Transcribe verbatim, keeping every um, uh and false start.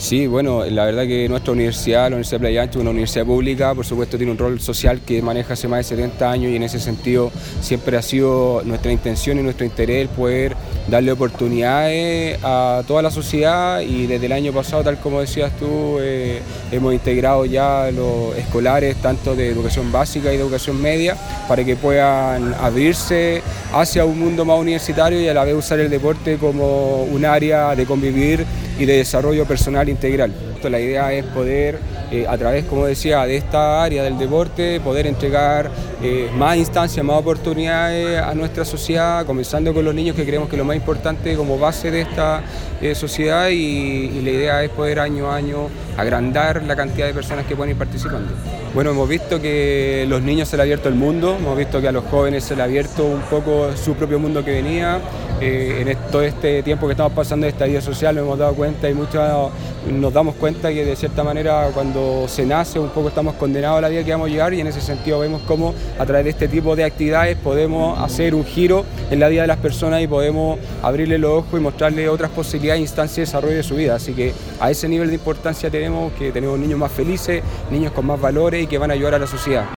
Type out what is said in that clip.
Sí, bueno, la verdad que nuestra universidad, la Universidad de Playa Ancha, es una universidad pública, por supuesto tiene un rol social que maneja hace más de setenta años y en ese sentido siempre ha sido nuestra intención y nuestro interés el poder darle oportunidades a toda la sociedad y desde el año pasado, tal como decías tú, eh, hemos integrado ya los escolares tanto de educación básica y de educación media para que puedan abrirse hacia un mundo más universitario y a la vez usar el deporte como un área de convivir y de desarrollo personal integral. La idea es poder, eh, a través, como decía, de esta área del deporte, poder entregar eh, más instancias, más oportunidades a nuestra sociedad, comenzando con los niños, que creemos que es lo más importante como base de esta eh, sociedad y, y la idea es poder año a año agrandar la cantidad de personas que pueden ir participando. Bueno, hemos visto que los niños se le ha abierto el mundo, hemos visto que a los jóvenes se le ha abierto un poco su propio mundo que venía. Eh, en todo este tiempo que estamos pasando de esta vida social nos hemos dado cuenta y muchos nos damos cuenta que de cierta manera cuando se nace un poco estamos condenados a la vida que vamos a llegar y en ese sentido vemos cómo a través de este tipo de actividades podemos hacer un giro en la vida de las personas y podemos abrirle los ojos y mostrarle otras posibilidades e instancias de desarrollo de su vida. Así que a ese nivel de importancia tenemos que tenemos niños más felices, niños con más valores y que van a ayudar a la sociedad.